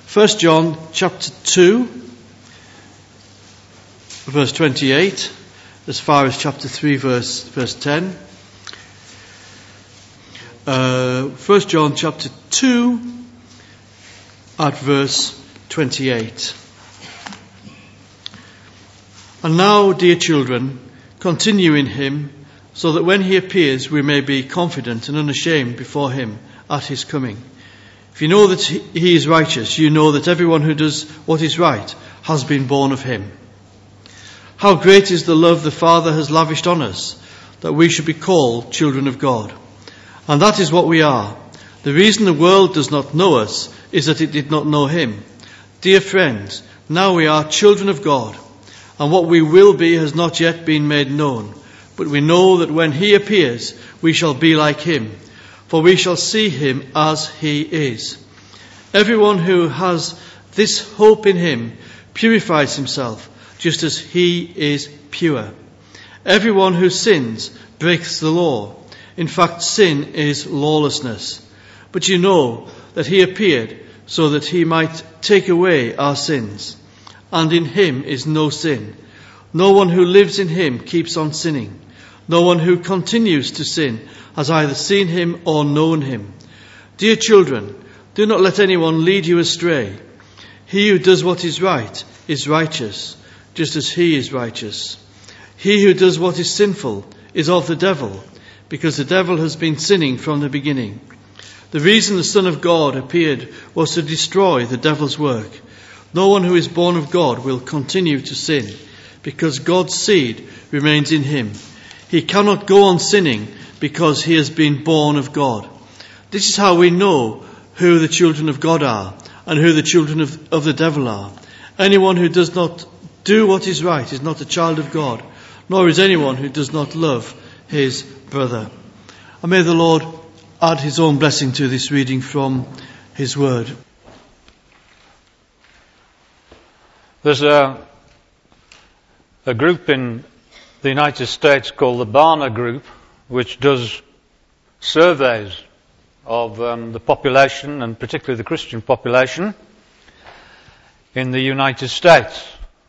1 John chapter 2, verse 28, as far as chapter 3, verse 10. 1 John chapter 2, at verse 28. And now, dear children, continue in him, so that when he appears we may be confident and unashamed before him at his coming. If you know that he is righteous, you know that everyone who does what is right has been born of him. How great is the love the Father has lavished on us, that we should be called children of God. And that is what we are. The reason the world does not know us is that it did not know him. Dear friends, now we are children of God, and what we will be has not yet been made known. But we know that when he appears, we shall be like him, for we shall see him as he is. Everyone who has this hope in him purifies himself, just as he is pure. Everyone who sins breaks the law. In fact, sin is lawlessness. But you know that he appeared so that he might take away our sins. And in him is no sin. No one who lives in him keeps on sinning. No one who continues to sin has either seen him or known him. Dear children, do not let anyone lead you astray. He who does what is right is righteous, just as he is righteous. He who does what is sinful is of the devil, because the devil has been sinning from the beginning. The reason the Son of God appeared was to destroy the devil's work. No one who is born of God will continue to sin, because God's seed remains in him. He cannot go on sinning because he has been born of God. This is how we know who the children of God are and who the children of the devil are. Anyone who does not do what is right is not a child of God, nor is anyone who does not love his brother. And may the Lord add his own blessing to this reading from his word. There's a group in the United States called the Barna Group, which does surveys of the population, and particularly the Christian population, in the United States.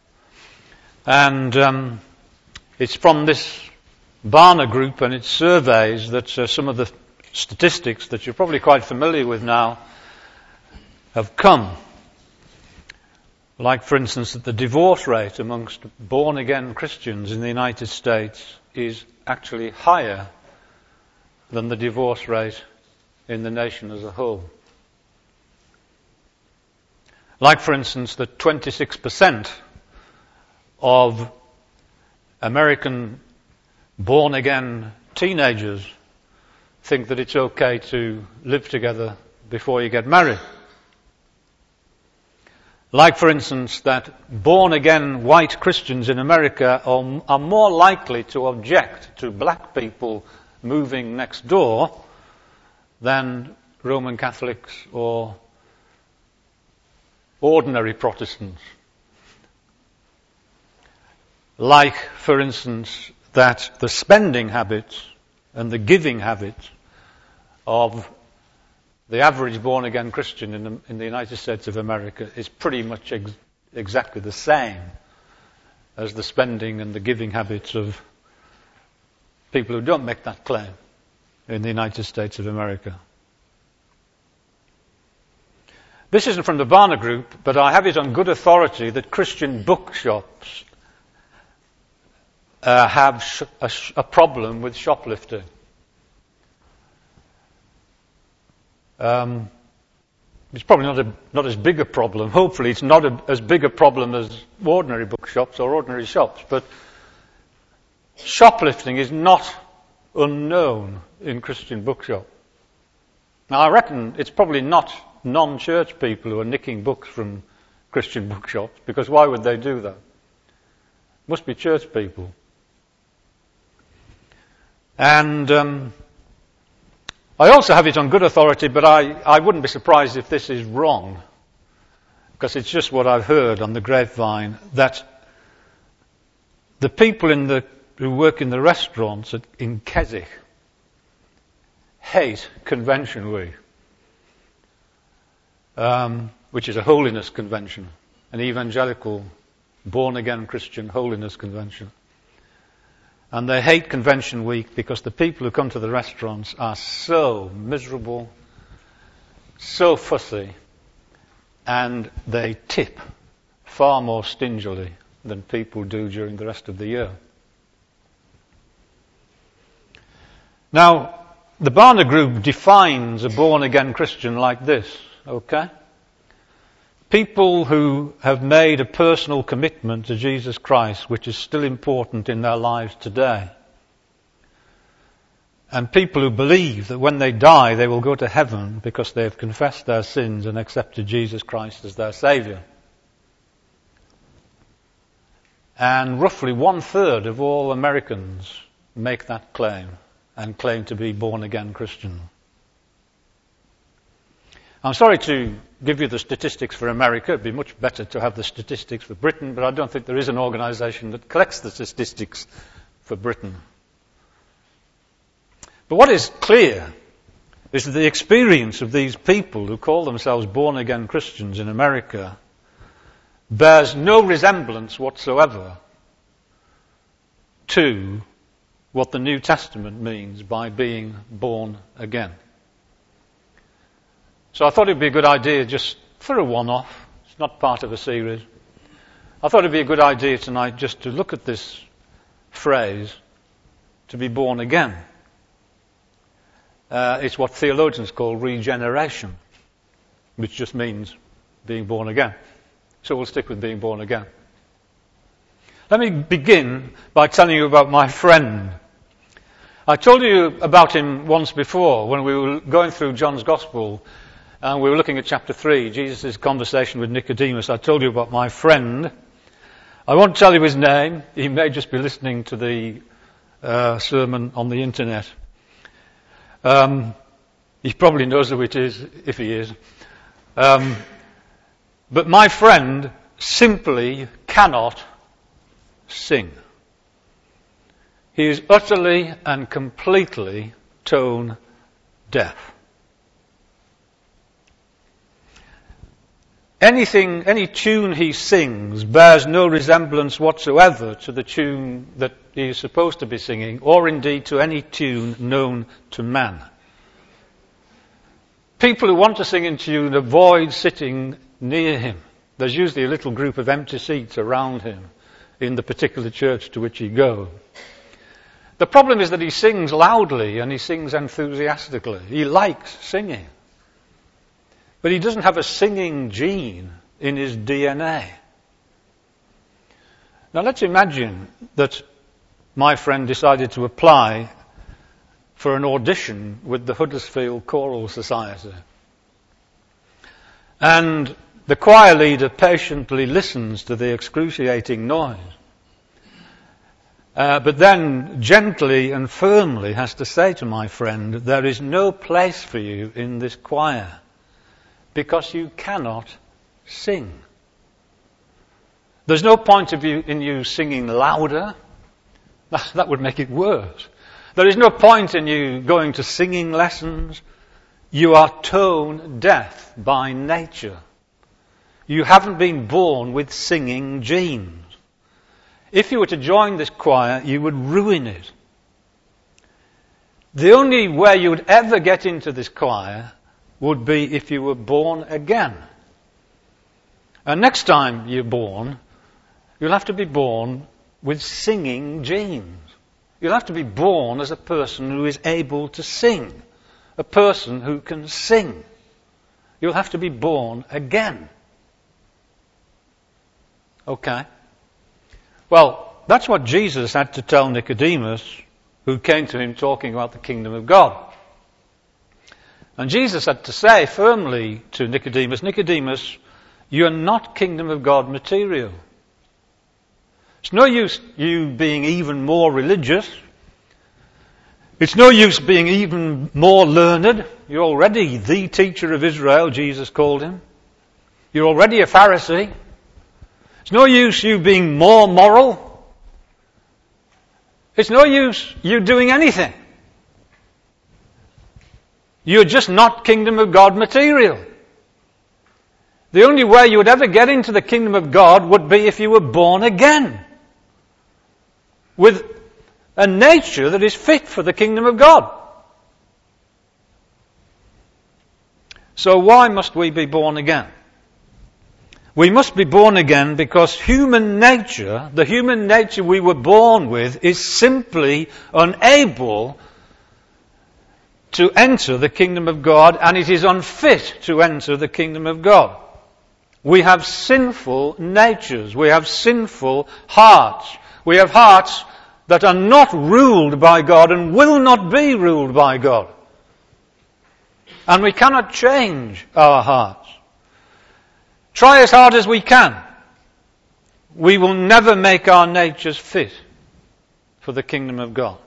And it's from this Barna Group and its surveys that some of the statistics that you're probably quite familiar with now have come. Like, for instance, that the divorce rate amongst born-again Christians in the United States is actually higher than the divorce rate in the nation as a whole. Like, for instance, that 26% of American born-again teenagers think that it's okay to live together before you get married. Like, for instance, that born-again white Christians in America are more likely to object to black people moving next door than Roman Catholics or ordinary Protestants. Like, for instance, that the spending habits and the giving habits of the average born-again Christian in the United States of America is pretty much exactly the same as the spending and the giving habits of people who don't make that claim in the United States of America. This isn't from the Barna Group, but I have it on good authority that Christian bookshops have a problem with shoplifting. It's probably not as big a problem. Hopefully it's not as big a problem as ordinary bookshops or ordinary shops, but shoplifting is not unknown in Christian bookshops. Now, I reckon it's probably not non-church people who are nicking books from Christian bookshops, because why would they do that? Must be church people. And I also have it on good authority, but I wouldn't be surprised if this is wrong, because it's just what I've heard on the grapevine, that the people who work in the restaurants in Keswick hate Convention Week. which is a holiness convention, an evangelical, born-again Christian holiness convention. And they hate Convention Week because the people who come to the restaurants are so miserable, so fussy, and they tip far more stingily than people do during the rest of the year. Now, the Barna Group defines a born-again Christian like this, okay? People who have made a personal commitment to Jesus Christ, which is still important in their lives today. And people who believe that when they die they will go to heaven because they have confessed their sins and accepted Jesus Christ as their Saviour. And roughly 1/3 of all Americans make that claim and claim to be born-again Christian. I'm sorry to give you the statistics for America. It'd be much better to have the statistics for Britain, but I don't think there is an organisation that collects the statistics for Britain. But what is clear is that the experience of these people who call themselves born-again Christians in America bears no resemblance whatsoever to what the New Testament means by being born again. So I thought it'd be a good idea just for a one-off, it's not part of a series, I thought it'd be a good idea tonight just to look at this phrase, to be born again. It's what theologians call regeneration, which just means being born again. So we'll stick with being born again. Let me begin by telling you about my friend. I told you about him once before when we were going through John's Gospel and we were looking at chapter 3, Jesus' conversation with Nicodemus. I told you about my friend. I won't tell you his name. He may just be listening to the sermon on the internet. He probably knows who it is, if he is. But my friend simply cannot sing. He is utterly and completely tone deaf. Any tune he sings bears no resemblance whatsoever to the tune that he is supposed to be singing, or indeed to any tune known to man. People who want to sing in tune avoid sitting near him. There's usually a little group of empty seats around him in the particular church to which he goes. The problem is that he sings loudly and he sings enthusiastically. He likes singing. But he doesn't have a singing gene in his DNA. Now let's imagine that my friend decided to apply for an audition with the Huddersfield Choral Society. And the choir leader patiently listens to the excruciating noise. But then gently and firmly has to say to my friend, there is no place for you in this choir because you cannot sing. There's no point in you singing louder. That would make it worse. There is no point in you going to singing lessons. You are tone deaf by nature. You haven't been born with singing genes. If you were to join this choir, you would ruin it. The only way you would ever get into this choir would be if you were born again. And next time you're born, you'll have to be born with singing genes. You'll have to be born as a person who is able to sing, a person who can sing. You'll have to be born again. Okay? Well, that's what Jesus had to tell Nicodemus, who came to him talking about the kingdom of God. And Jesus had to say firmly to Nicodemus, Nicodemus, you're not kingdom of God material. It's no use you being even more religious. It's no use being even more learned. You're already the teacher of Israel, Jesus called him. You're already a Pharisee. It's no use you being more moral. It's no use you doing anything. You're just not kingdom of God material. The only way you would ever get into the kingdom of God would be if you were born again, with a nature that is fit for the kingdom of God. So why must we be born again? We must be born again because human nature, the human nature we were born with, is simply unable to enter the kingdom of God, and it is unfit to enter the kingdom of God. We have sinful natures. We have sinful hearts. We have hearts that are not ruled by God and will not be ruled by God. And we cannot change our hearts. Try as hard as we can, we will never make our natures fit for the kingdom of God.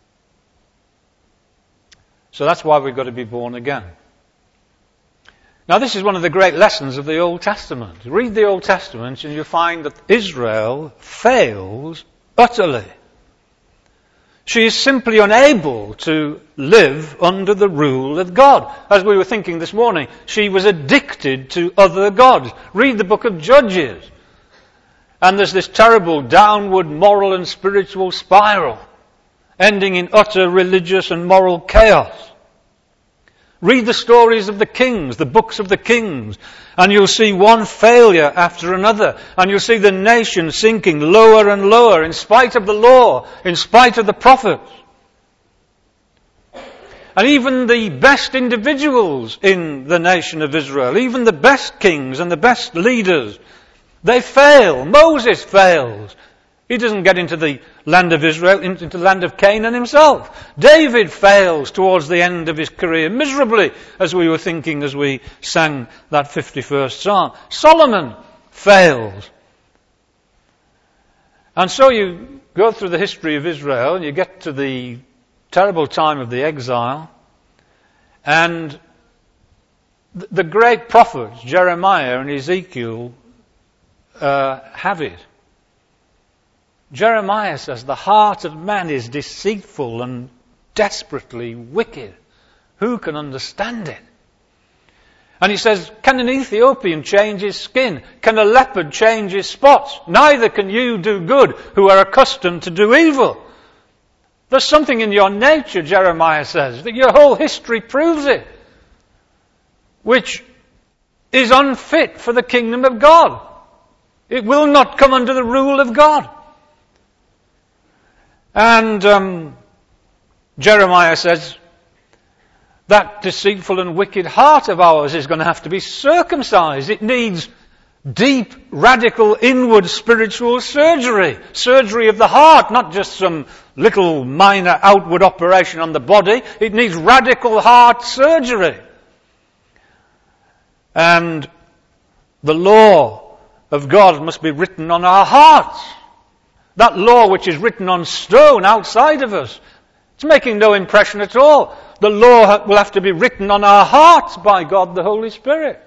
So that's why we've got to be born again. Now this is one of the great lessons of the Old Testament. Read the Old Testament and you'll find that Israel fails utterly. She is simply unable to live under the rule of God. As we were thinking this morning, she was addicted to other gods. Read the book of Judges. And there's this terrible downward moral and spiritual spiral, ending in utter religious and moral chaos. Read the stories of the kings, the books of the kings, and you'll see one failure after another, and you'll see the nation sinking lower and lower in spite of the law, in spite of the prophets. And even the best individuals in the nation of Israel, even the best kings and the best leaders, they fail. Moses fails. He doesn't get into the land of Israel, into the land of Canaan himself. David fails towards the end of his career miserably, as we were thinking as we sang that 51st Psalm. Solomon fails. And so you go through the history of Israel and you get to the terrible time of the exile, and the great prophets, Jeremiah and Ezekiel, have it. Jeremiah says, the heart of man is deceitful and desperately wicked. Who can understand it? And he says, can an Ethiopian change his skin? Can a leopard change his spots? Neither can you do good who are accustomed to do evil. There's something in your nature, Jeremiah says, that your whole history proves it, which is unfit for the kingdom of God. It will not come under the rule of God. And Jeremiah says, that deceitful and wicked heart of ours is going to have to be circumcised. It needs deep, radical, inward spiritual surgery. Surgery of the heart, not just some little minor outward operation on the body. It needs radical heart surgery. And the law of God must be written on our hearts. That law which is written on stone outside of us, it's making no impression at all. The law will have to be written on our hearts by God the Holy Spirit.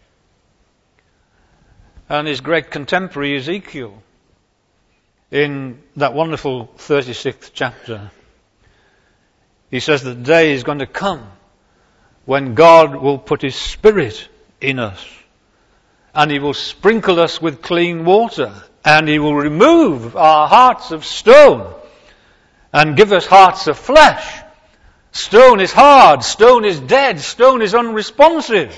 And his great contemporary Ezekiel, in that wonderful 36th chapter, he says that the day is going to come when God will put his Spirit in us, and he will sprinkle us with clean water, and he will remove our hearts of stone and give us hearts of flesh. Stone is hard, stone is dead, stone is unresponsive.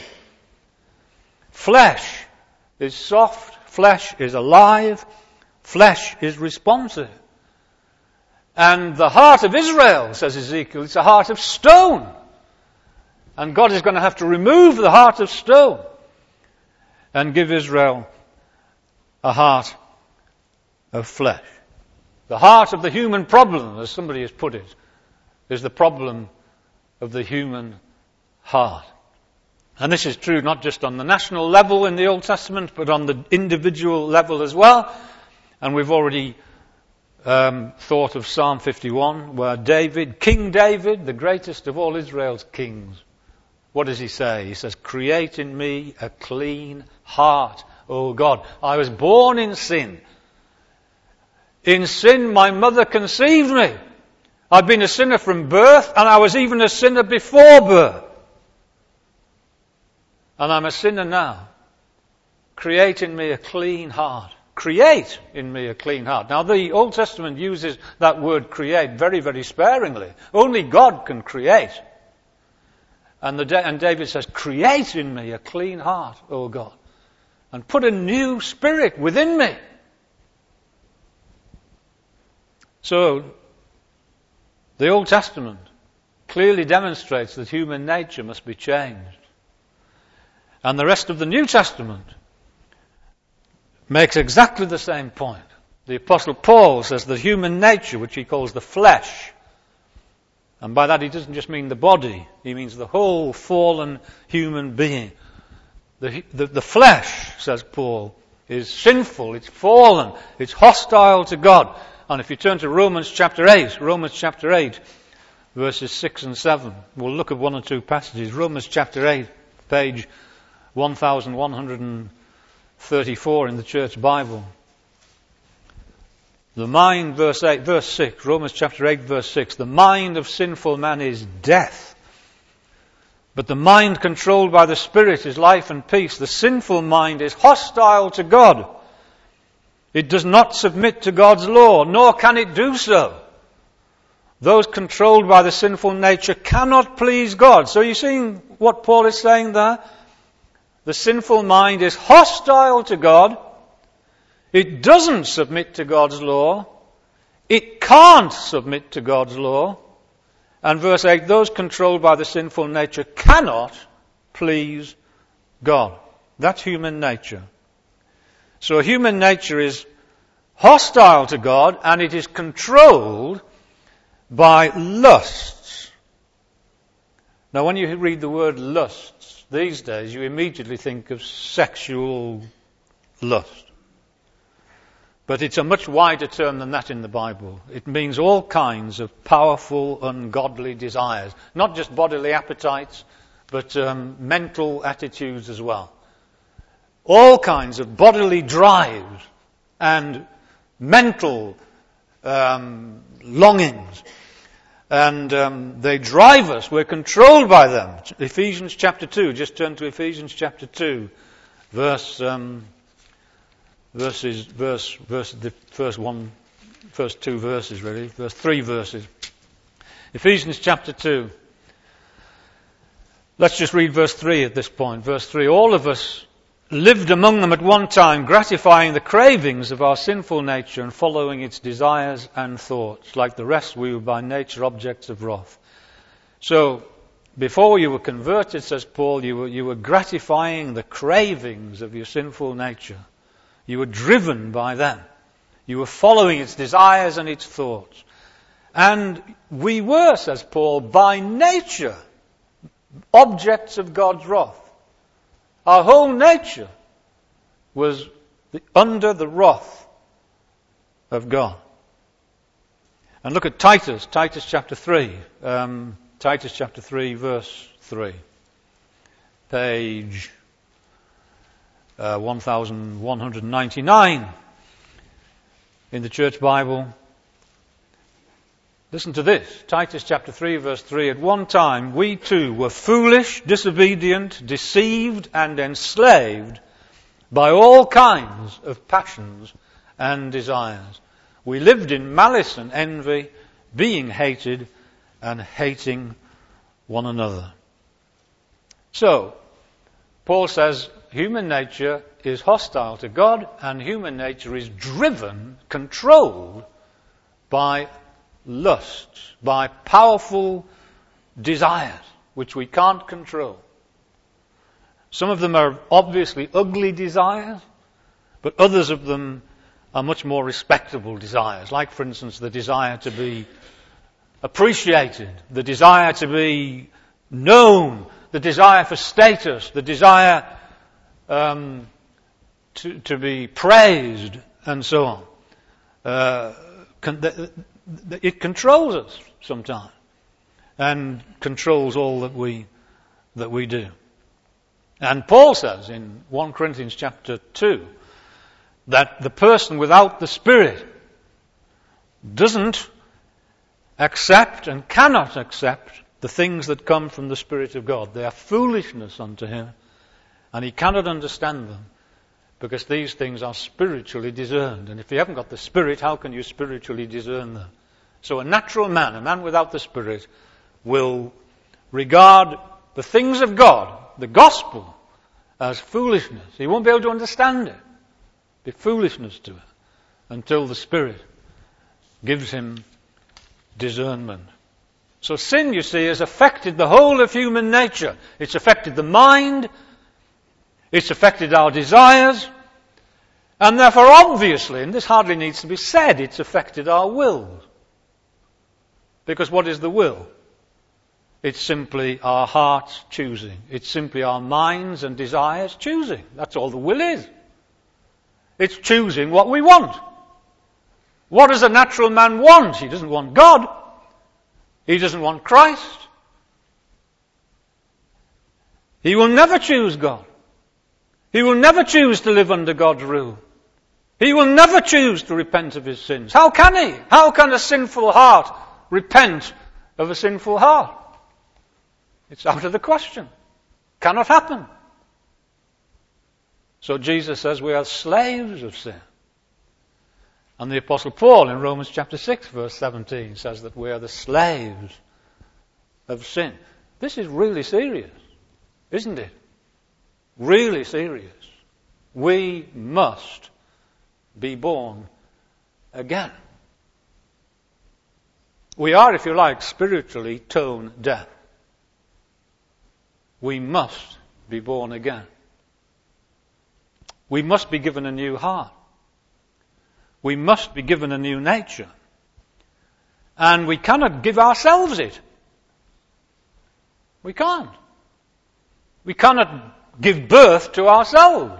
Flesh is soft, flesh is alive, flesh is responsive. And the heart of Israel, says Ezekiel, it's a heart of stone. And God is going to have to remove the heart of stone and give Israel a heart of flesh. The heart of the human problem, as somebody has put it, is the problem of the human heart. And this is true not just on the national level in the Old Testament, but on the individual level as well. And we've already thought of Psalm 51, where King David, the greatest of all Israel's kings, what does he say? He says, create in me a clean heart, O God. I was born in sin. In sin my mother conceived me. I've been a sinner from birth, and I was even a sinner before birth. And I'm a sinner now. create in me a clean heart. Create in me a clean heart. Now the Old Testament uses that word create very, very sparingly. Only God can create. And David says, create in me a clean heart, O God, and put a new spirit within me. So, the Old Testament clearly demonstrates that human nature must be changed. And the rest of the New Testament makes exactly the same point. The Apostle Paul says that human nature, which he calls the flesh, and by that he doesn't just mean the body, he means the whole fallen human being. The flesh, says Paul, is sinful, it's fallen, it's hostile to God. And if you turn to Romans chapter 8, verses 6 and 7, we'll look at one or two passages. Romans chapter 8, page 1134 in the Church Bible. The mind, verse 6, Romans chapter 8, verse 6, the mind of sinful man is death. But the mind controlled by the Spirit is life and peace. The sinful mind is hostile to God. It does not submit to God's law, nor can it do so. Those controlled by the sinful nature cannot please God. So you're seeing what Paul is saying there? The sinful mind is hostile to God. It doesn't submit to God's law. It can't submit to God's law. And verse 8, those controlled by the sinful nature cannot please God. That's human nature. So human nature is hostile to God, and it is controlled by lusts. Now when you read the word lusts these days, you immediately think of sexual lust. But it's a much wider term than that in the Bible. It means all kinds of powerful, ungodly desires. Not just bodily appetites, but mental attitudes as well. All kinds of bodily drives and mental longings. And they drive us. We're controlled by them. Ephesians chapter 2. Just turn to Ephesians chapter 2. Verse 2 verses really. Verse 3 verses. Ephesians chapter 2. Let's just read verse 3 at this point. Verse 3. All of us lived among them at one time, gratifying the cravings of our sinful nature and following its desires and thoughts. Like the rest, we were by nature objects of wrath. So, before you were converted, says Paul, you were gratifying the cravings of your sinful nature. You were driven by them. You were following its desires and its thoughts. And we were, says Paul, by nature objects of God's wrath. Our whole nature was under the wrath of God. And look at Titus chapter 3. Titus chapter 3, verse 3. Page 1199 in the Church Bible. Listen to this. Titus chapter 3, verse 3. At one time, we too were foolish, disobedient, deceived, and enslaved by all kinds of passions and desires. We lived in malice and envy, being hated and hating one another. So, Paul says human nature is hostile to God, and human nature is driven, controlled by lust, by powerful desires, which we can't control. Some of them are obviously ugly desires, but others of them are much more respectable desires. Like, for instance, the desire to be appreciated, the desire to be known, the desire for status, the desire to be praised, and so on. It controls us sometimes, and controls all that we do. And Paul says in 1 Corinthians chapter 2 that the person without the Spirit doesn't accept and cannot accept the things that come from the Spirit of God. They are foolishness unto him, and he cannot understand them, Because these things are spiritually discerned. And if you haven't got the Spirit, how can you spiritually discern them? So a natural man, a man without the Spirit, will regard the things of God, the gospel, as foolishness. He won't be able to understand it. Be foolishness to it until the Spirit gives him discernment. So sin, you see, has affected the whole of human nature. It's affected the mind. It's affected our desires. And therefore, obviously, and this hardly needs to be said, it's affected our will. Because what is the will? It's simply our hearts choosing. It's simply our minds and desires choosing. That's all the will is. It's choosing what we want. What does a natural man want? He doesn't want God. He doesn't want Christ. He will never choose God. He will never choose to live under God's rule. He will never choose to repent of his sins. How can he? How can a sinful heart repent of a sinful heart? It's out of the question. Cannot happen. So Jesus says we are slaves of sin. And the Apostle Paul in Romans chapter 6 verse 17 says that we are the slaves of sin. This is really serious, isn't it? Really serious. We must be born again. We are, if you like, spiritually tone deaf. We must be born again. We must be given a new heart. We must be given a new nature. And we cannot give ourselves it. We can't. We cannot give birth to ourselves.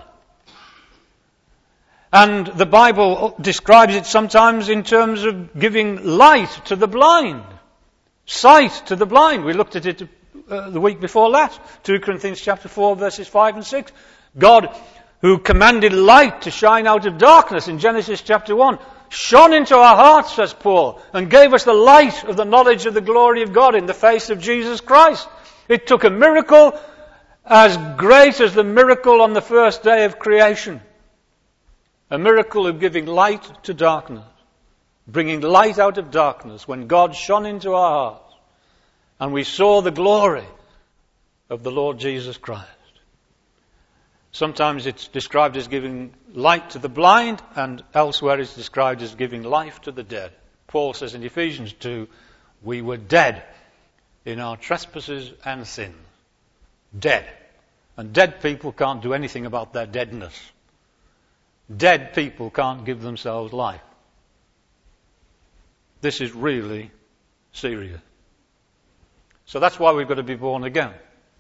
And the Bible describes it sometimes in terms of giving light to the blind, sight to the blind. We looked at it the week before last, 2 Corinthians chapter 4 verses 5 and 6. God, who commanded light to shine out of darkness in Genesis chapter 1, shone into our hearts, says Paul, and gave us the light of the knowledge of the glory of God in the face of Jesus Christ. It took a miracle as great as the miracle on the first day of creation. A miracle of giving light to darkness, bringing light out of darkness when God shone into our hearts and we saw the glory of the Lord Jesus Christ. Sometimes it's described as giving light to the blind, and elsewhere it's described as giving life to the dead. Paul says in Ephesians 2, we were dead in our trespasses and sins. Dead. And dead people can't do anything about their deadness. Dead people can't give themselves life. This is really serious. So that's why we've got to be born again.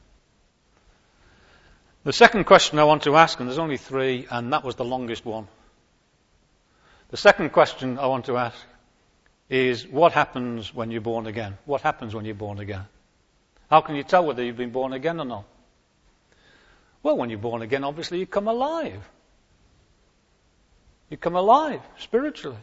The second question I want to ask, and there's only 3, and that was the longest one. The second question I want to ask is, what happens when you're born again? What happens when you're born again? How can you tell whether you've been born again or not? Well, when you're born again, obviously you come alive. You come alive spiritually.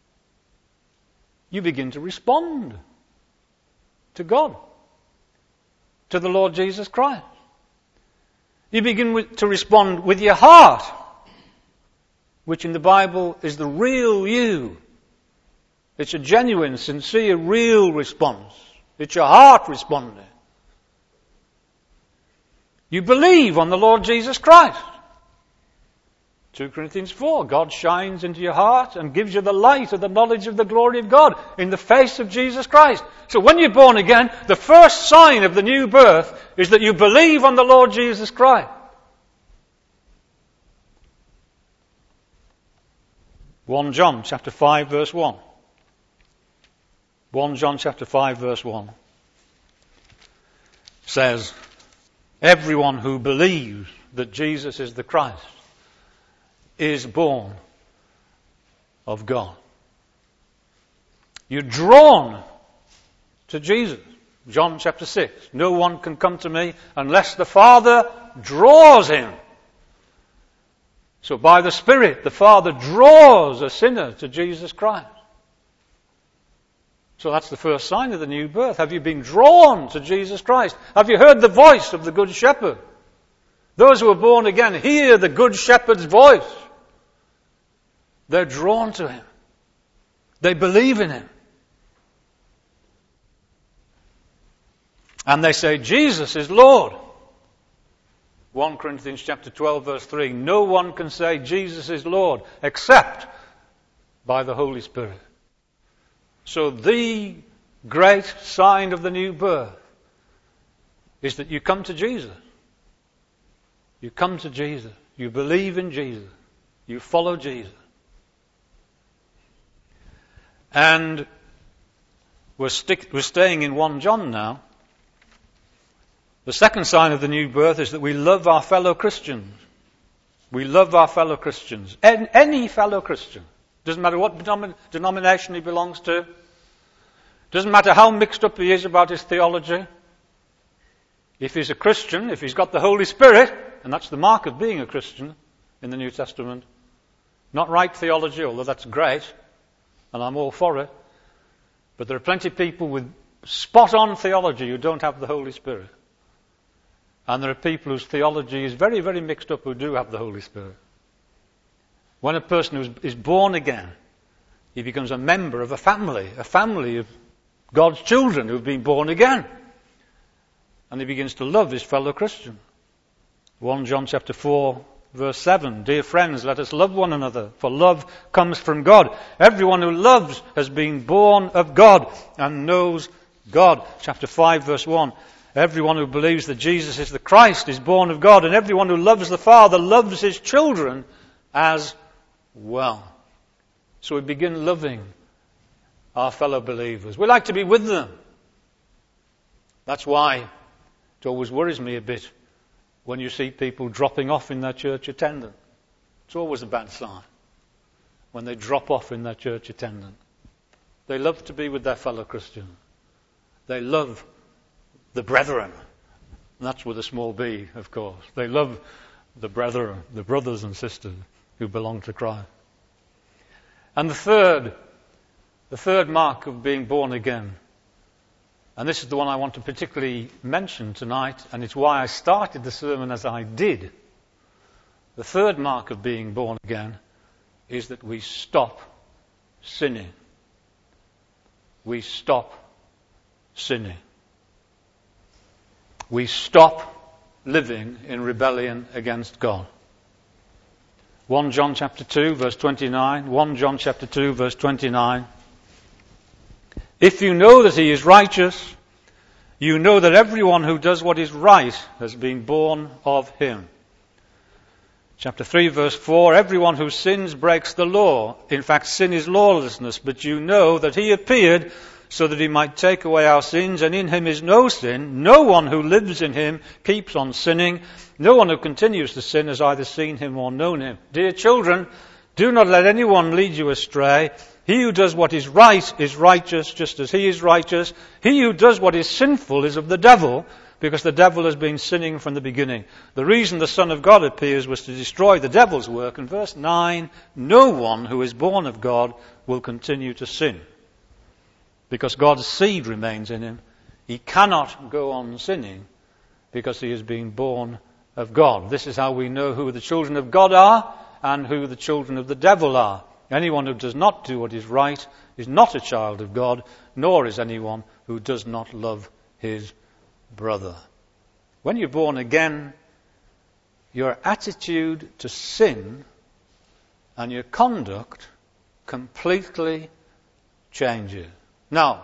You begin to respond to God, to the Lord Jesus Christ. You begin to respond with your heart, which in the Bible is the real you. It's a genuine, sincere, real response. It's your heart responding. You believe on the Lord Jesus Christ. 2 Corinthians 4, God shines into your heart and gives you the light of the knowledge of the glory of God in the face of Jesus Christ. So when you're born again, the first sign of the new birth is that you believe on the Lord Jesus Christ. 1 John chapter 5 verse 1. 1 John chapter 5 verse 1 says, everyone who believes that Jesus is the Christ is born of God. You're drawn to Jesus. John chapter 6. No one can come to me unless the Father draws him. So by the Spirit, the Father draws a sinner to Jesus Christ. So that's the first sign of the new birth. Have you been drawn to Jesus Christ? Have you heard the voice of the Good Shepherd? Those who are born again hear the Good Shepherd's voice. They're drawn to him. They believe in him. And they say, Jesus is Lord. 1 Corinthians chapter 12 verse 3. No one can say Jesus is Lord except by the Holy Spirit. So the great sign of the new birth is that you come to Jesus. You come to Jesus. You believe in Jesus. You follow Jesus. And we're staying in 1 John now. The second sign of the new birth is that we love our fellow Christians. We love our fellow Christians. Any fellow Christian. Doesn't matter what denomination he belongs to. Doesn't matter how mixed up he is about his theology. If he's a Christian, if he's got the Holy Spirit, and that's the mark of being a Christian in the New Testament, not right theology, although that's great, and I'm all for it, but there are plenty of people with spot-on theology who don't have the Holy Spirit. And there are people whose theology is very, very mixed up who do have the Holy Spirit. When a person is born again, he becomes a member of a family of God's children who've been born again. And he begins to love his fellow Christian. 1 John chapter 4 verse 7. Dear friends, let us love one another, for love comes from God. Everyone who loves has been born of God and knows God. Chapter 5 verse 1. Everyone who believes that Jesus is the Christ is born of God, and everyone who loves the Father loves his children as well. So we begin loving our fellow believers. We like to be with them. That's why it always worries me a bit when you see people dropping off in their church attendance. It's always a bad sign when they drop off in their church attendance. They love to be with their fellow Christians. They love the brethren. And that's with a small b, of course. They love the brethren, the brothers and sisters who belong to Christ. And the third mark of being born again, and this is the one I want to particularly mention tonight, and it's why I started the sermon as I did. The third mark of being born again is that we stop sinning. We stop sinning. We stop living in rebellion against God. 1 John chapter 2 verse 29. 1 John chapter 2 verse 29. If you know that he is righteous, you know that everyone who does what is right has been born of him. Chapter 3 verse 4. Everyone who sins breaks the law. In fact, sin is lawlessness, but you know that he appeared so that he might take away our sins, and in him is no sin. No one who lives in him keeps on sinning. No one who continues to sin has either seen him or known him. Dear children, do not let anyone lead you astray. He who does what is right is righteous, just as he is righteous. He who does what is sinful is of the devil, because the devil has been sinning from the beginning. The reason the Son of God appears was to destroy the devil's work. And verse 9, no one who is born of God will continue to sin, because God's seed remains in him. He cannot go on sinning because he has been born of God. This is how we know who the children of God are and who the children of the devil are. Anyone who does not do what is right is not a child of God, nor is anyone who does not love his brother. When you're born again, your attitude to sin and your conduct completely changes. Now,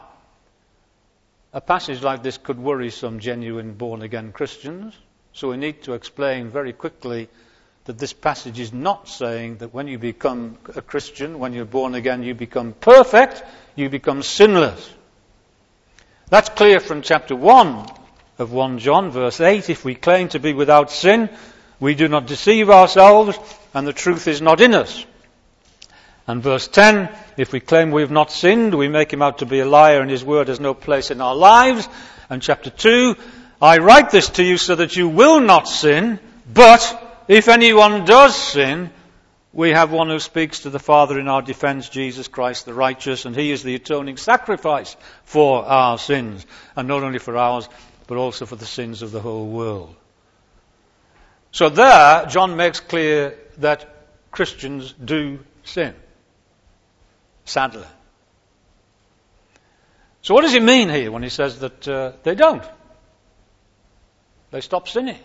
a passage like this could worry some genuine born-again Christians, so we need to explain very quickly that this passage is not saying that when you become a Christian, when you're born again, you become perfect, you become sinless. That's clear from chapter 1 of 1 John, verse 8. If we claim to be without sin, we do not deceive ourselves, and the truth is not in us. And verse 10, if we claim we have not sinned, we make him out to be a liar, and his word has no place in our lives. And chapter 2, I write this to you so that you will not sin, but if anyone does sin, we have one who speaks to the Father in our defense, Jesus Christ the righteous, and he is the atoning sacrifice for our sins, and not only for ours, but also for the sins of the whole world. So there, John makes clear that Christians do sin. Sadly. So what does he mean here when he says that they don't? They stop sinning.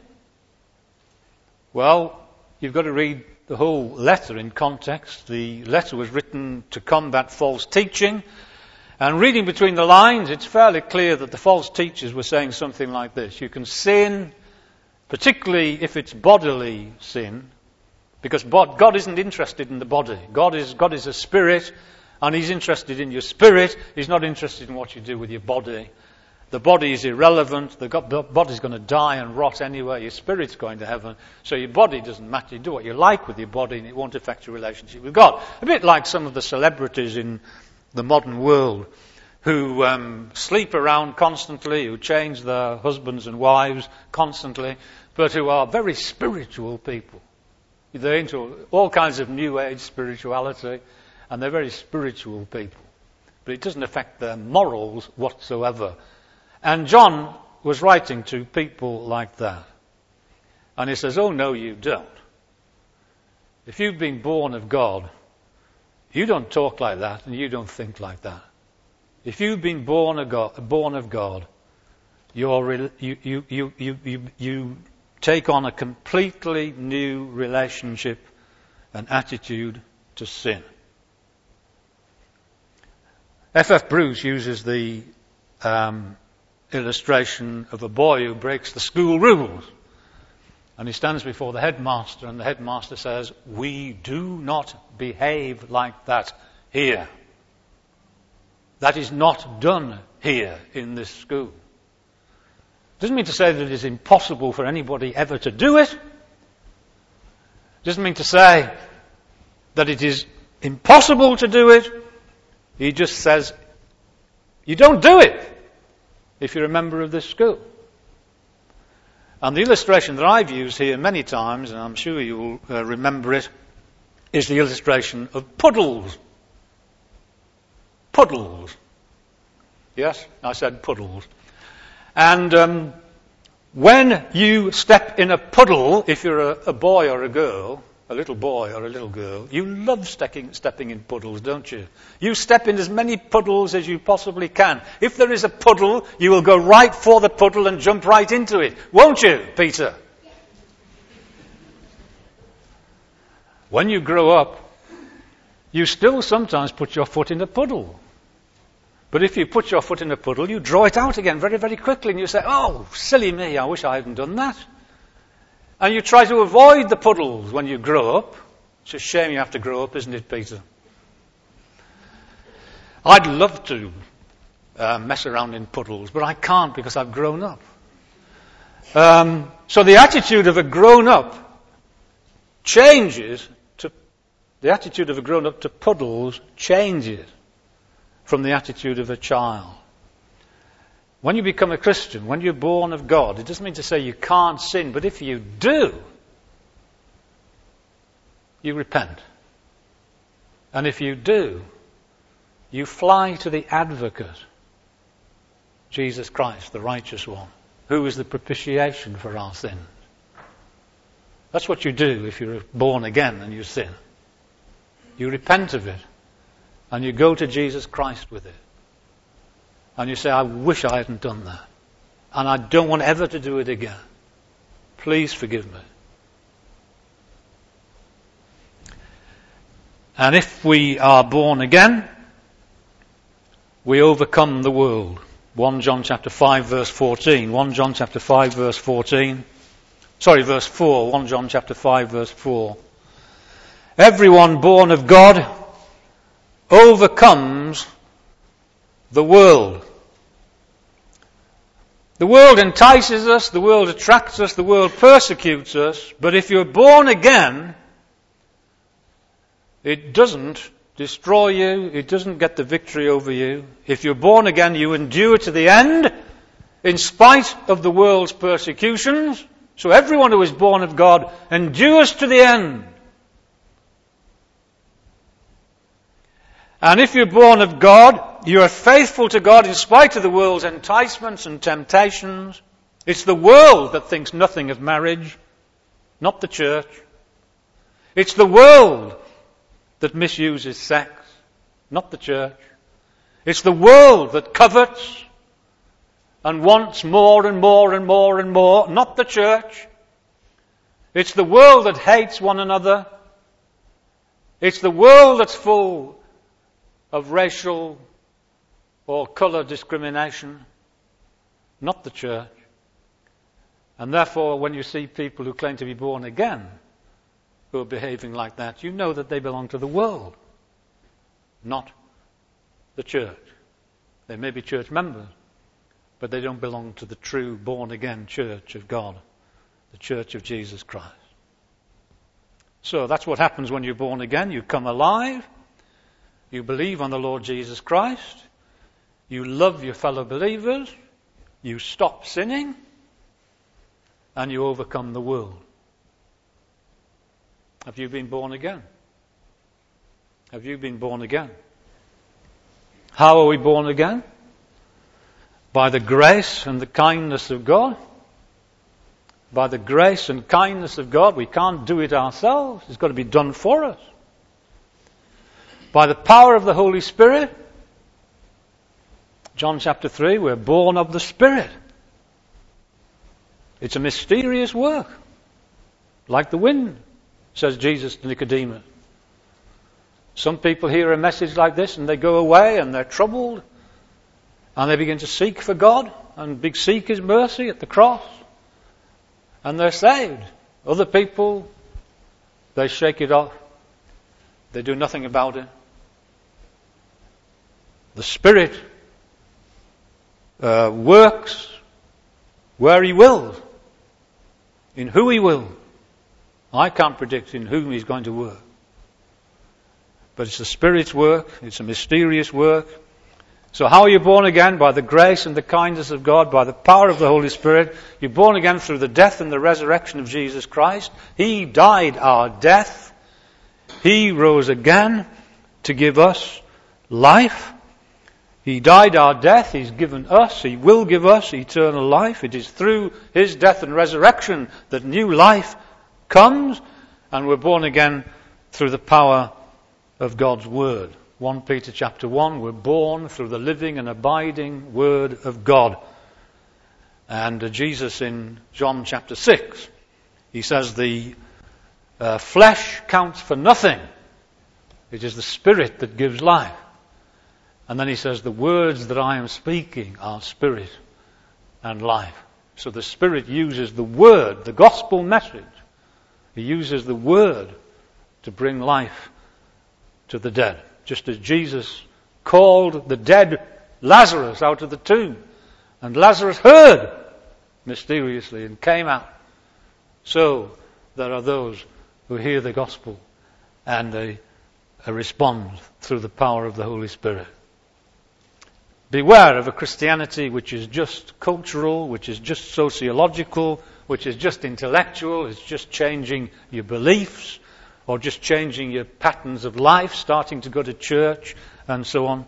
Well, you've got to read the whole letter in context. The letter was written to combat false teaching. And reading between the lines, it's fairly clear that the false teachers were saying something like this. You can sin, particularly if it's bodily sin, because God isn't interested in the body. God is a spirit, and he's interested in your spirit. He's not interested in what you do with your body. The body is irrelevant. The body's going to die and rot anyway. Your spirit's going to heaven. So your body doesn't matter. You do what you like with your body, and it won't affect your relationship with God. A bit like some of the celebrities in the modern world who sleep around constantly, who change their husbands and wives constantly, but who are very spiritual people. They're into all kinds of New Age spirituality, and they're very spiritual people. But it doesn't affect their morals whatsoever. And John was writing to people like that. And he says, oh no, you don't. If you've been born of God, you don't talk like that and you don't think like that. If you've been born of God, you take on a completely new relationship and attitude to sin. F.F. Bruce uses the illustration of a boy who breaks the school rules. And he stands before the headmaster, and the headmaster says, we do not behave like that here. That is not done here in this school. Doesn't mean to say that it is impossible for anybody ever to do it. Doesn't mean to say that it is impossible to do it. He just says, you don't do it if you're a member of this school. And the illustration that I've used here many times, and I'm sure you will remember it, is the illustration of puddles. Puddles. Yes, I said puddles. And when you step in a puddle, if you're a boy or a girl, a little boy or a little girl, you love stepping in puddles, don't you? You step in as many puddles as you possibly can. If there is a puddle, you will go right for the puddle and jump right into it. Won't you, Peter? When you grow up, you still sometimes put your foot in a puddle. But if you put your foot in a puddle, you draw it out again very, very quickly, and you say, oh, silly me, I wish I hadn't done that. And you try to avoid the puddles when you grow up. It's a shame you have to grow up, isn't it, Peter? I'd love to mess around in puddles, but I can't because I've grown up. So the attitude of a grown-up changes to... The attitude of a grown-up to puddles changes from the attitude of a child. When you become a Christian, when you're born of God, it doesn't mean to say you can't sin, but if you do, you repent. And if you do, you fly to the advocate, Jesus Christ, the righteous one, who is the propitiation for our sins. That's what you do if you're born again and you sin. You repent of it, and you go to Jesus Christ with it. And you say, I wish I hadn't done that. And I don't want ever to do it again. Please forgive me. And if we are born again, we overcome the world. 1 John chapter 5 verse 14. 1 John chapter 5 verse 14. Verse 4. 1 John chapter 5 verse 4. Everyone born of God overcomes the world. The world entices us, the world attracts us, the world persecutes us, but if you're born again, it doesn't destroy you, it doesn't get the victory over you. If you're born again, you endure to the end, in spite of the world's persecutions. So everyone who is born of God endures to the end. And if you're born of God, you are faithful to God in spite of the world's enticements and temptations. It's the world that thinks nothing of marriage. not the church. It's the world that misuses sex, not the church. It's the world that covets and wants more and more and more and more, not the church. It's the world that hates one another. It's the world that's full of racial or colour discrimination, not the church. And therefore, when you see people who claim to be born again, who are behaving like that, you know that they belong to the world, not the church. They may be church members, but they don't belong to the true born-again church of God, the church of Jesus Christ. So that's what happens when you're born again. You come alive, you believe on the Lord Jesus Christ, you love your fellow believers, you stop sinning, and you overcome the world. Have you been born again? Have you been born again? How are we born again? By the grace and the kindness of God. By the grace and kindness of God. We can't do it ourselves. It's got to be done for us. By the power of the Holy Spirit. John chapter 3, we're born of the Spirit. It's a mysterious work. Like the wind, says Jesus to Nicodemus. Some people hear a message like this and they go away and they're troubled. And they begin to seek for God and seek His mercy at the cross. And they're saved. Other people, they shake it off. They do nothing about it. The Spirit works where He wills, in who He will. I can't predict in whom He's going to work. But it's the Spirit's work. It's a mysterious work. So how are you born again? By the grace and the kindness of God, by the power of the Holy Spirit. You're born again through the death and the resurrection of Jesus Christ. He died our death. He rose again to give us life. He died our death. He's given us, He will give us eternal life. It is through His death and resurrection that new life comes, and we're born again through the power of God's Word. 1 Peter chapter 1, we're born through the living and abiding Word of God. And Jesus in John chapter 6, He says the flesh counts for nothing. It is the Spirit that gives life. And then He says the words that I am speaking are spirit and life. So the Spirit uses the Word, the gospel message. He uses the Word to bring life to the dead. Just as Jesus called the dead Lazarus out of the tomb. And Lazarus heard mysteriously and came out. So there are those who hear the gospel and they respond through the power of the Holy Spirit. Beware of a Christianity which is just cultural, which is just sociological, which is just intellectual, it's just changing your beliefs, or just changing your patterns of life, starting to go to church, and so on.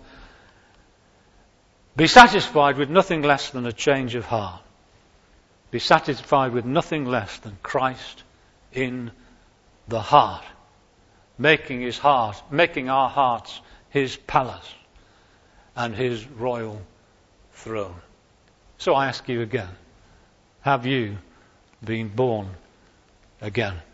Be satisfied with nothing less than a change of heart. Be satisfied with nothing less than Christ in the heart, making our hearts His palace and His royal throne. So I ask you again, have you been born again?